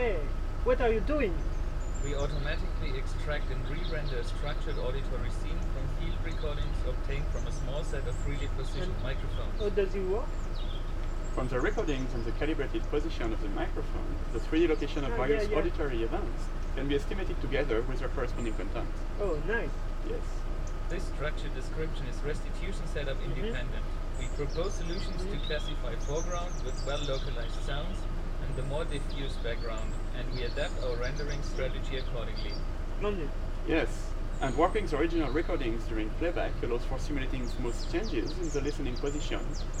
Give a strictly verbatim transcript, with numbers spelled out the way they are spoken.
Hey, what are you doing? We automatically extract and re-render structured auditory scene from field recordings obtained from a small set of freely positioned And microphones. how does it work? From the recordings and the calibrated position of the microphone, the three D location of Ah, various yeah, yeah. auditory events can be estimated together with their corresponding content. Oh, nice. Yes. This structured description is restitution setup Mhm. independent. We propose solutions to Mhm. classify foreground with well-localized sounds and the more diffuse background, and we adapt our rendering strategy accordingly. Lovely. Yes. And warping the original recordings during playback allows for simulating smooth changes in the listening position